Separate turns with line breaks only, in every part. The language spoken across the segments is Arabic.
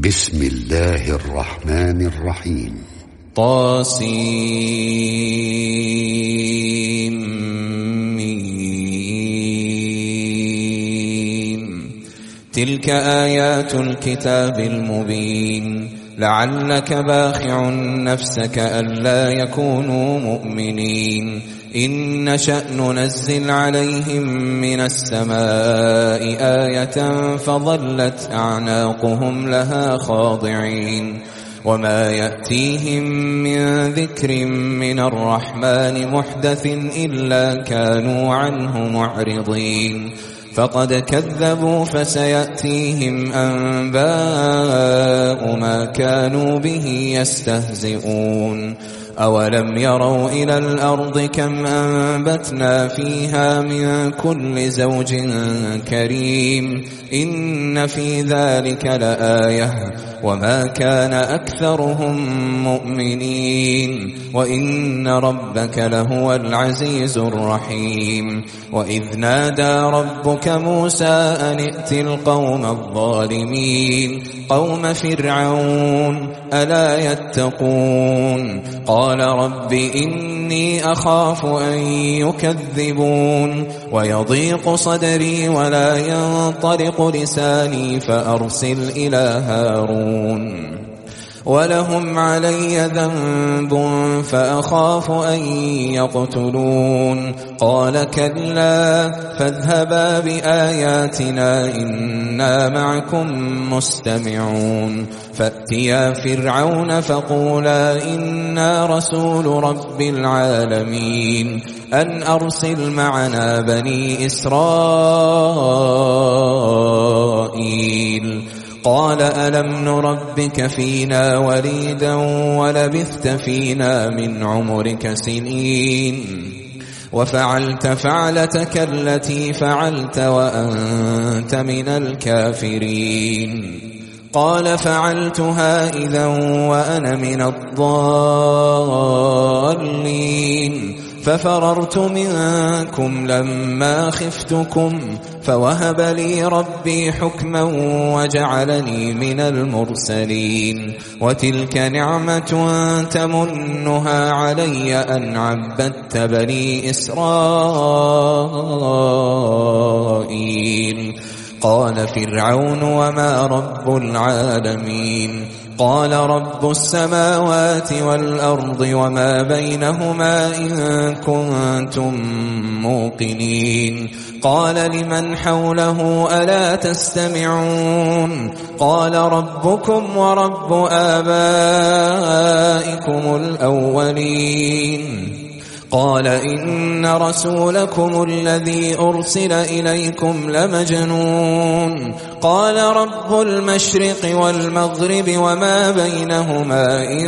بسم الله الرحمن الرحيم.
طاسيم. تلك آيات الكتاب المبين. لعلك باخع نفسك ألا يكونوا مؤمنين. إن نشأ ننزل عليهم من السماء آية فظلت أعناقهم لها خاضعين. وما يأتيهم من ذكر من الرحمن محدث إلا كانوا عنه معرضين. فقد كذبوا فسيأتيهم أنباء ما كانوا به يستهزئون. أولم يروا إلى الأرض كم أنبتنا فيها من كل زوج كريم. إن في ذلك لآية وما كان أكثرهم مؤمنين. وإن ربك لهو العزيز الرحيم. وإذ نادى ربك موسى أن ائت القوم الظالمين قوم فرعون ألا يتقون. قال رب إني أخاف أن يكذبون ويضيق صدري ولا ينطلق لساني فأرسل إلى هارون ولهم علي ذنب فأخاف أن يقتلون. قال كلا فاذهبا بآياتنا إنا معكم مستمعون. فأتيا فرعون فقولا إنا رسول رب العالمين أن أرسل معنا بني إسرائيل. قال ألم نربك فينا وليدا ولبثت فينا من عمرك سنين وفعلت فعلتك التي فعلت وأنت من الكافرين. قال فعلتها إذا وأنا من الضالين. ففررت منكم لما خفتكم فوهب لي ربي حكما وجعلني من المرسلين. وتلك نعمة تمنها علي أن عبدت بني إسرائيل. قال فرعون وما رب العالمين. قال رب السماوات والأرض وما بينهما إن كنتم موقنين. قال لمن حوله ألا تستمعون. قال ربكم ورب آبائكم الأولين. قال إن رسولكم الذي أرسل إليكم لمجنون. قال رب المشرق والمغرب وما بينهما إن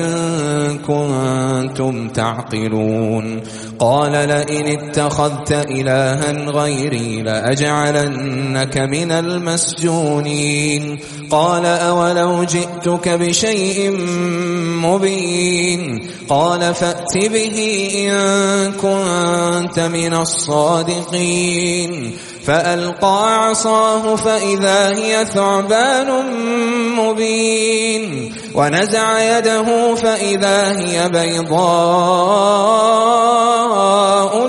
كنتم تعقلون. قال لئن اتخذت إلها غيري لأجعلنك من المسجونين. قال أولو جئتك بشيء مبين. قال فأت به إن كنت من الصادقين. فألقى عصاه فإذا هي ثعبان مبين. ونزع يده فإذا هي بيضاء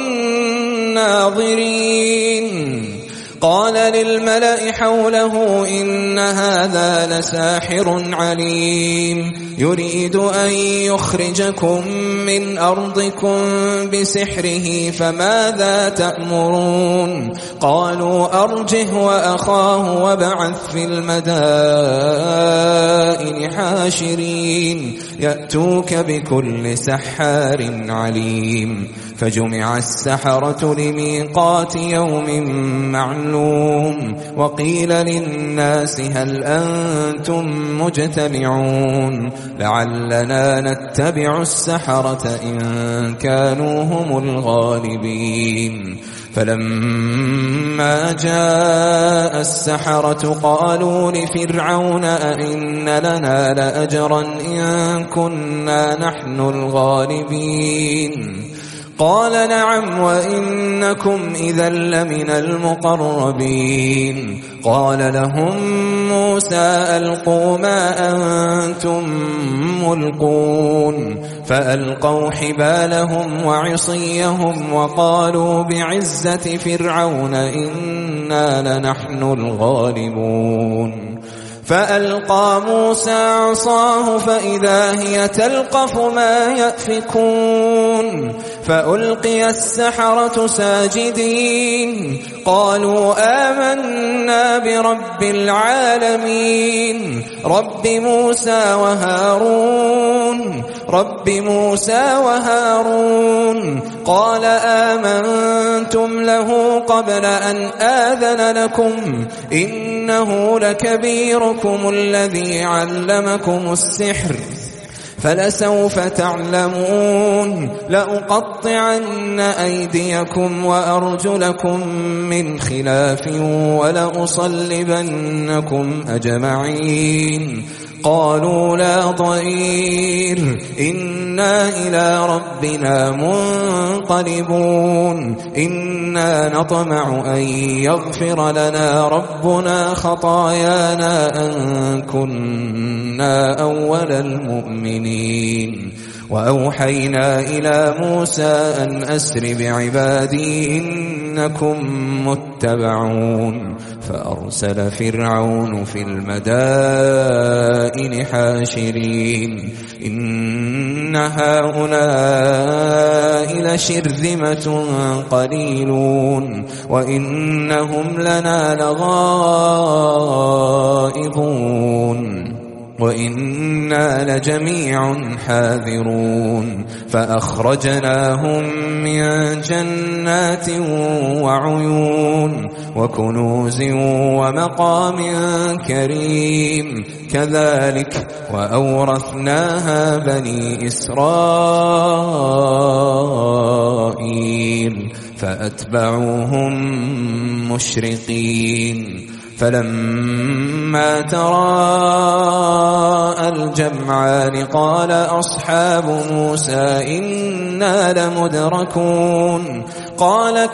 للناظرين. قال للملأ حوله إن هذا لساحر عليم يريد أن يخرجكم من أرضكم بسحره فماذا تأمرون. قالوا أرجه وأخاه وابعث في المدائن حاشرين يأتوك بكل سحار عليم. فجمع السحرة لميقات يوم معلوم. وقيل للناس هل أنتم مجتمعون لعلنا نتبع السحرة إن كانوا هم الغالبين. فلما جاء السحرة قالوا لفرعون أئن لنا لأجرا إن كنا نحن الغالبين. قال نعم وإنكم إذا لمن المقربين قال لهم موسى ألقوا ما أنتم ملقون فألقوا حبالهم وعصيهم وقالوا بعزة فرعون إنا لنحن الغالبون فألقى موسى عصاه فإذا هي تلقف ما يأفكون فألقي السحرة ساجدين قالوا آمنا برب العالمين رب موسى وهارون قال آمنتم له قبل أن آذن لكم إنه لكبيركم الذي علمكم السحر فلسوف تعلمون لأقطعن أيديكم وأرجلكم من خلاف ولأصلبنكم أجمعين قالوا لا ضير إنا إلى ربنا منقلبون إنا نطمع أن يغفر لنا ربنا خطايانا أن كنا أول المؤمنين وأوحينا إلى موسى أن أسر بعبادي إنكم متبعون فأرسل فرعون في المدائن حاشرين إن هؤلاء لشرذمة قليلون وإنهم لنا لغائظون وإنا لجميع حاذرون فأخرجناهم من جنات وعيون وكنوز ومقام كريم كذلك وأورثناها بني إسرائيل فأتبعوهم مشرقين فلما تراءى الجمعان قال أصحاب موسى إنا لمدركون قال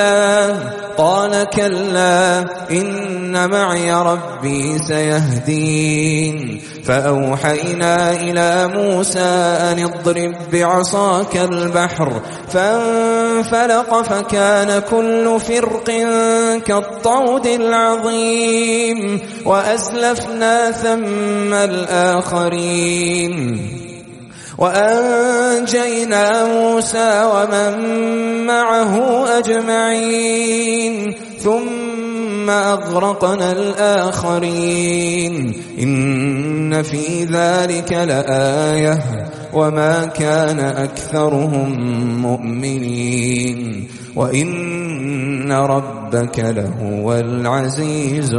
كلا إن معي ربي سيهدين فأوحينا إلى موسى أن اضرب بعصاك البحر فانفلق فكان كل فرق كالطود العظيم وأزلفنا ثم الآخرين وأنجينا موسى ومن معه أجمعين ثم أغرقنا الآخرين إن في ذلك لآية وما كان أكثرهم مؤمنين وإن ربك لهو العزيز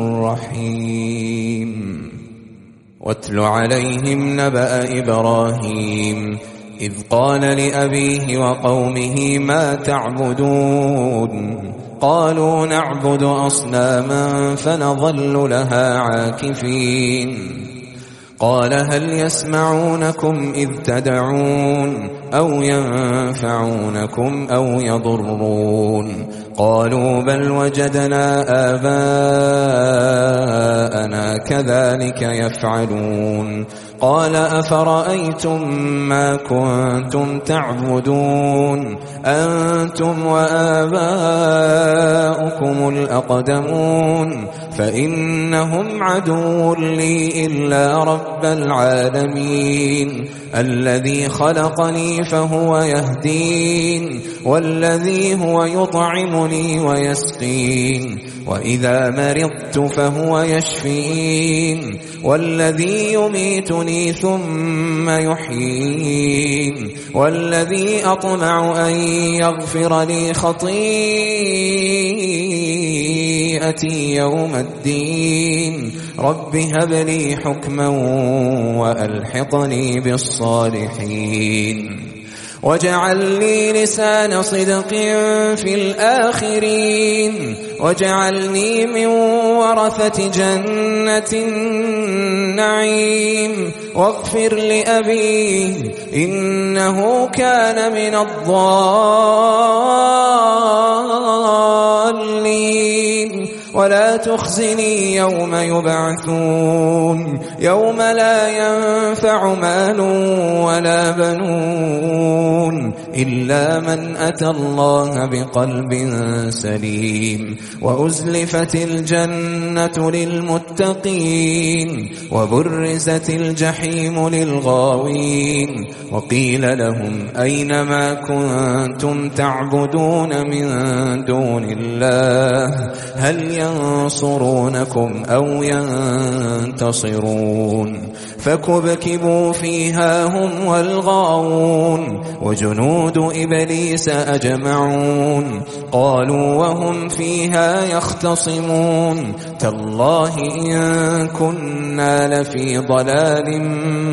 الرحيم واتل عليهم نبأ إبراهيم إذ قال لأبيه وقومه ما تعبدون قالوا نعبد أصناما فنظل لها عاكفين قال هل يسمعونكم إذ تدعون أو ينفعونكم أو يضرون قالوا بل وجدنا آباءنا كذلك يفعلون قال أفرأيتم ما كنتم تعبدون أنتم وآباؤكم الأقدمون فإنهم عدو لي إلا رب العالمين الذي خلقني فهو يهدين والذي هو يطعمني ويسقين وإذا مرضت فهو يشفين والذي يميتني ثم يحيين والذي أطمع أن يغفر لي خطيئتي يوم الدين رب هب لي حكما وألحقني بالصالحين واجعل لي لسان صدق في الآخرين واجعلني من ورثة جنة النعيم واغفر لأبيه إنه كان من الضالين ولا تخزني يوم يبعثون يوم لا ينفع مال ولا بنون إلا من أتى الله بقلب سليم وأزلفت الجنة للمتقين وبرزت الجحيم للغاوين وقيل لهم أين ما كنتم تعبدون من دون الله هل ينصرونكم أو ينتصرون فكبكبوا فيها هم والغاوون وجنود إبليس أجمعون قالوا وهم فيها يختصمون تالله إن كنا لفي ضلال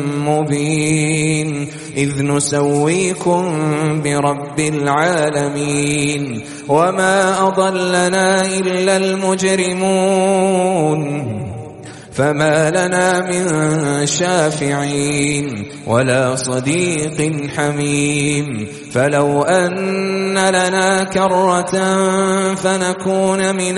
مبين إذ نسويكم برب العالمين وما أضلنا إلا المجرمون فما لنا من شافعين ولا صديق حميم فلو أن لنا كرة فنكون من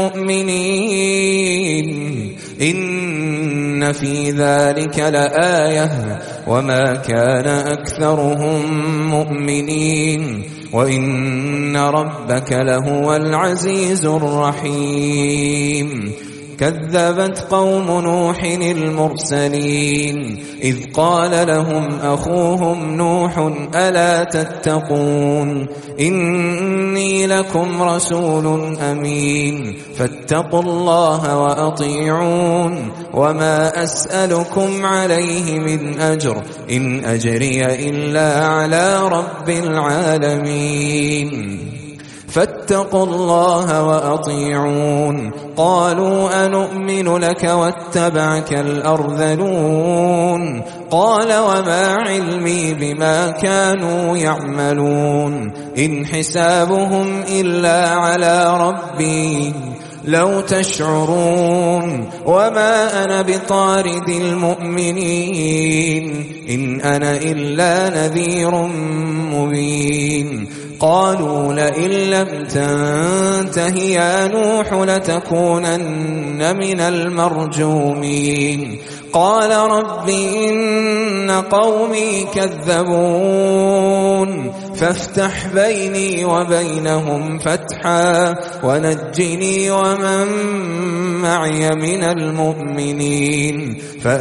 المؤمنين إن في ذلك لآية وما كان أكثرهم مؤمنين وإن ربك لهو العزيز الرحيم كذبت قوم نوح المرسلين إذ قال لهم أخوهم نوح ألا تتقون إني لكم رسول أمين فاتقوا الله وأطيعون وما أسألكم عليه من أجر إن أجري إلا على رب العالمين فاتقوا الله وأطيعون قالوا أنؤمن لك واتبعك الأرذلون قال وما علمي بما كانوا يعملون إن حسابهم إلا على ربي لو تشعرون وما أنا بطارد المؤمنين إن أنا إلا نذير مبين قالوا لئن لم تنته يا نوح لتكونن من المرجومين قال رب إن قومي كذبون فافتح بيني وبينهم فتحا ونجني ومن معي من المؤمنين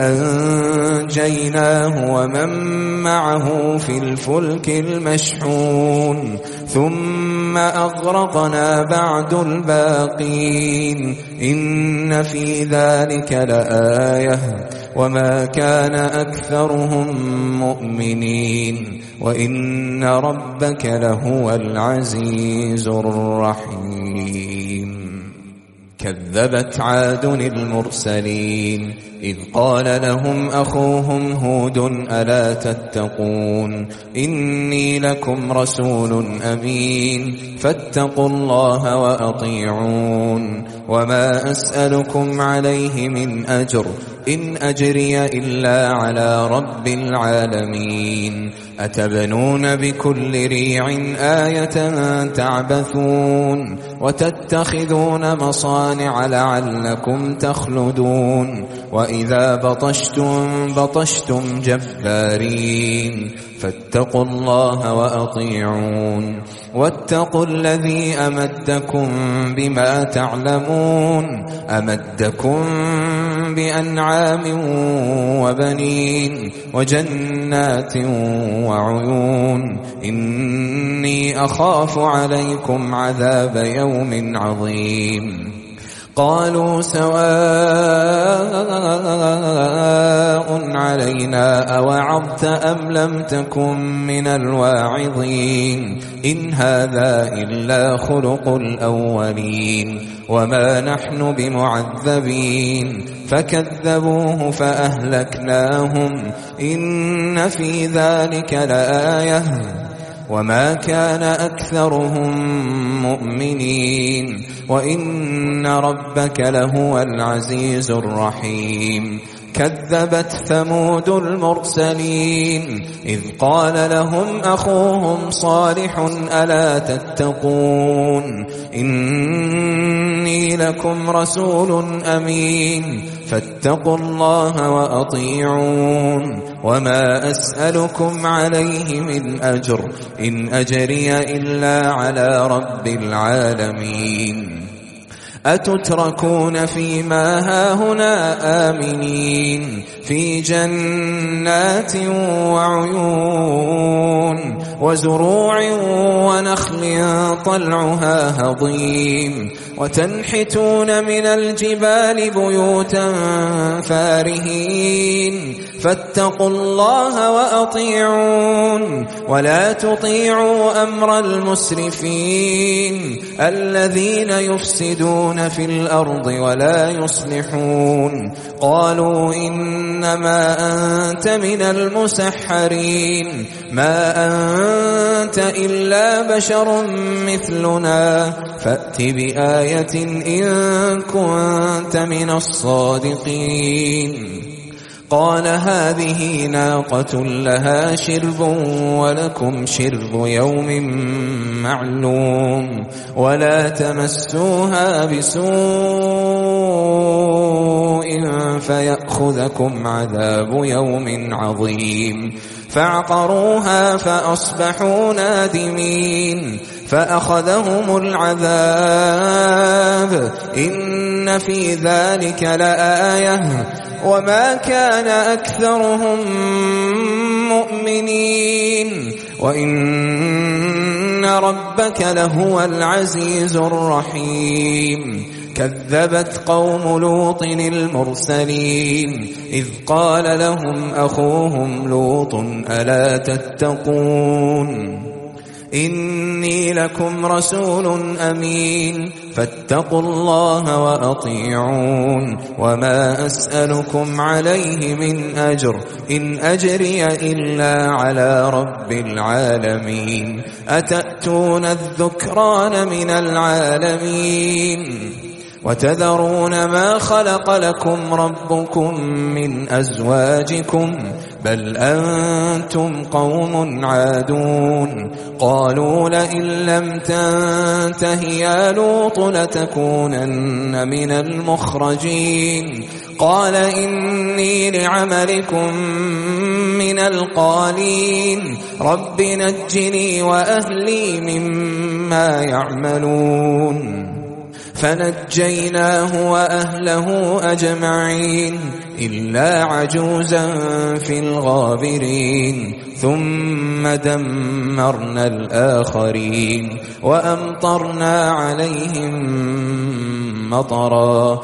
فأنجيناه ومن معه في الفلك المشحون ثم أغرقنا بعد الباقين إن في ذلك لآية وما كان أكثرهم مؤمنين وإن ربك لهو العزيز الرحيم كذبت عاد المرسلين إذ قال لهم أخوهم هود ألا تتقون إني لكم رسول أمين فاتقوا الله وأطيعون وما أسألكم عليه من أجر إن أجري إلا على رب العالمين أتبنون بكل ريع آية تعبثون وتتخذون مصانع لعلكم تخلدون وإذا بطشتم جبارين فاتقوا الله وأطيعون واتقوا الذي أمدكم بما تعلمون أمدكم بأنعام وبنين وجنات وعيون إني أخاف عليكم عذاب يوم عظيم قالوا سواء علينا أوعظت أم لم تكن من الواعظين إن هذا إلا خلق الأولين وما نحن بمعذبين فكذبوه فأهلكناهم إن في ذلك لآية وما كان أكثرهم مؤمنين وإن ربك لهو العزيز الرحيم كذبت ثمود المرسلين إذ قال لهم أخوهم صالح ألا تتقون إني لكم رسول أمين فاتقوا الله وأطيعون وما أسألكم عليه من أجر إن أجري إلا على رب العالمين أتتركون فيما هاهنا آمنين في جنات وعيون وزروع ونخل طلعها هضيم وتنحتون من الجبال بيوتا فارهين فاتقوا الله وأطيعون ولا تطيعوا أمر المسرفين الذين يفسدون في الأرض ولا يصلحون قالوا إنما أنت من المسحرين ما أنت إلا بشر مثلنا فأت بآية إن كنت من الصادقين قال هذه ناقة لها شرب ولكم شرب يوم معلوم ولا تمسوها بسوء فيأخذكم عذاب يوم عظيم فعقروها فأصبحوا نادمين فأخذهم العذاب إن في ذلك لآية وما كان أكثرهم مؤمنين وإن ربك لهو العزيز الرحيم كذبت قوم لوط المرسلين إذ قال لهم أخوهم لوط ألا تتقون إني لكم رسول أمين فاتقوا الله وأطيعون وما أسألكم عليه من أجر إن أجري إلا على رب العالمين أتأتون الذكران من العالمين وتذرون ما خلق لكم ربكم من أزواجكم بل أنتم قوم عادون قالوا لئن لم تنته يا لوط لتكونن من المخرجين قال إني لعملكم من القالين رب نجني وأهلي مما يعملون فنجيناه وأهله أجمعين إلا عجوزا في الغابرين ثم دمرنا الآخرين وأمطرنا عليهم مطرا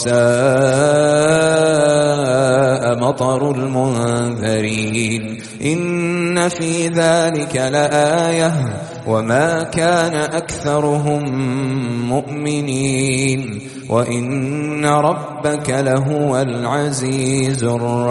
فساء مطر المنذرين إن في ذلك لآية وما كان أكثرهم مؤمنين وإن ربك لهو العزيز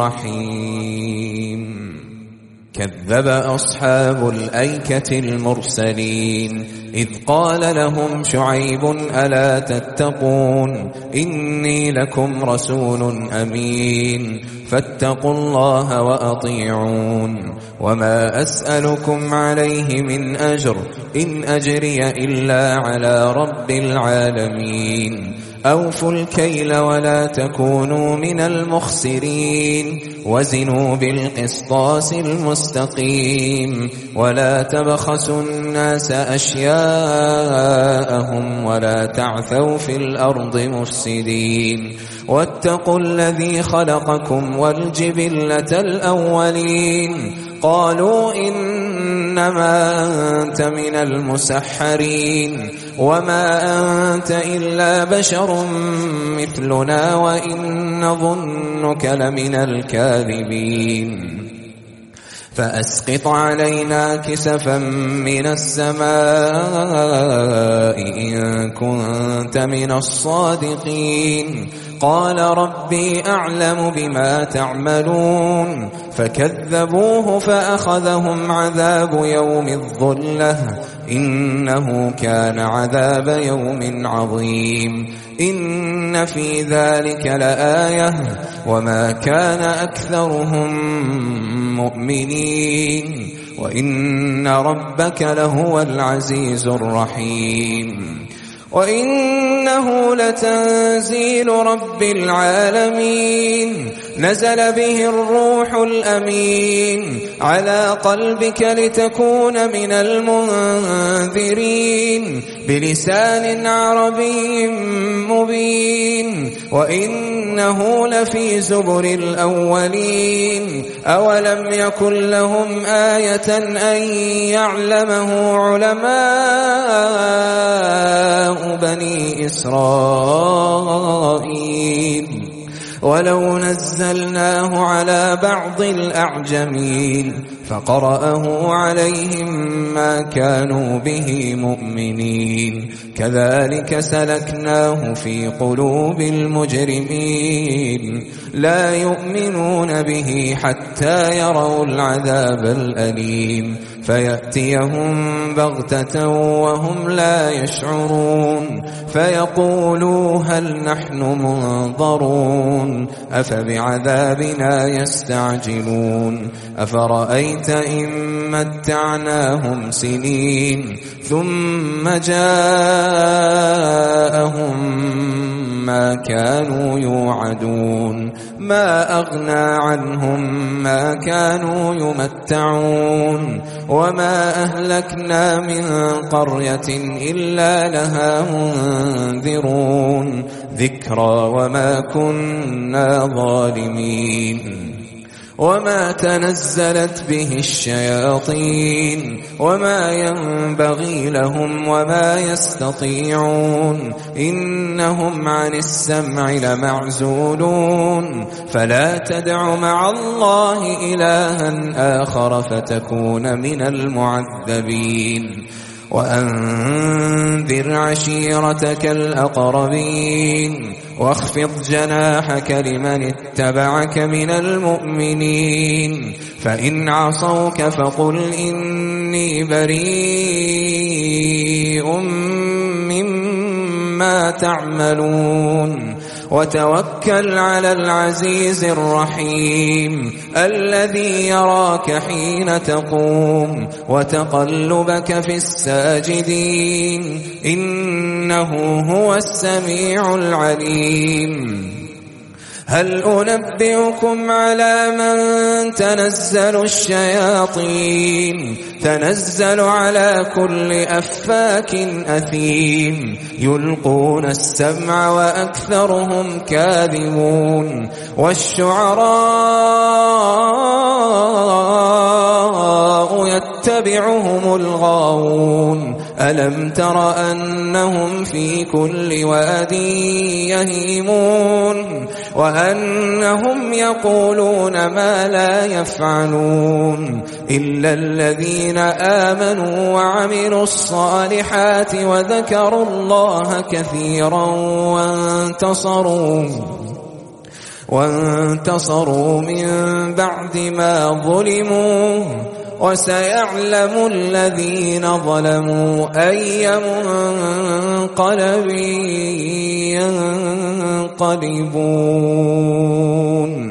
الرحيم كذب أصحاب الأيكة المرسلين إذ قال لهم شعيب ألا تتقون إني لكم رسول أمين فاتقوا الله وأطيعون وما أسألكم عليه من أجر إن أجري إلا على رب العالمين أوفوا الكيل ولا تكونوا من المخسرين وزنوا بالقسطاس المستقيم ولا تبخسوا الناس أشياءهم ولا تعثوا في الأرض مفسدين واتقوا الذي خلقكم والجبلة الأولين قالوا إنما أنت من المسحرين وما أنت إلا بشر مثلنا وإن نظنك لمن الكاذبين فأسقط علينا كسفا من السماء إن كنت من الصادقين قال ربي أعلم بما تعملون فكذبوه فأخذهم عذاب يوم الظلة إنه كان عذاب يوم عظيم إن في ذلك لآية وما كان أكثرهم مؤمنين وإن ربك لهو العزيز الرحيم وإنه لتنزيل رب العالمين نزل به الروح الأمين على قلبك لتكون من المنذرين بلسان عربي مبين وإنه لفي زبر الأولين أولم يكن لهم آية أن يعلمه علماء بني إسرائيل ولو نزلناه على بعض الأعجمين فقرأه عليهم ما كانوا به مؤمنين كذلك سلكناه في قلوب المجرمين لا يؤمنون به حتى يروا العذاب الأليم فيأتيهم بغتة وهم لا يشعرون فيقولوا هل نحن منظرون أفبعذابنا يستعجلون أفرأيت إن متعناهم سنين ثم جاءهم ما كانوا يوعدون ما أغنى عنهم ما كانوا يمتعون وما أهلكنا من قرية إلا لها منذرون ذكرى وما كنا ظالمين وما تنزلت به الشياطين وما ينبغي لهم وما يستطيعون إنهم عن السمع لمعزولون فلا تدع مع الله إلها آخر فتكون من المعذبين وأنذر عشيرتك الأقربين واخفض جناحك لمن اتبعك من المؤمنين فإن عصوك فقل إني بريء مما تعملون وتوكل على العزيز الرحيم الذي يراك حين تقوم وتقلبك في الساجدين إنه هو السميع العليم هل أنبئكم على من تنزل الشياطين تنزل على كل أفاك أثيم يلقون السمع وأكثرهم كاذبون والشعراء يتبعهم الغاوون ألم تر أنهم في كل واد يهيمون وأنهم يقولون ما لا يفعلون إلا الذين آمنوا وعملوا الصالحات وذكروا الله كثيرا وانتصروا من بعد ما ظلموا وسيعلم الذين ظلموا أي منقلب ينقلبون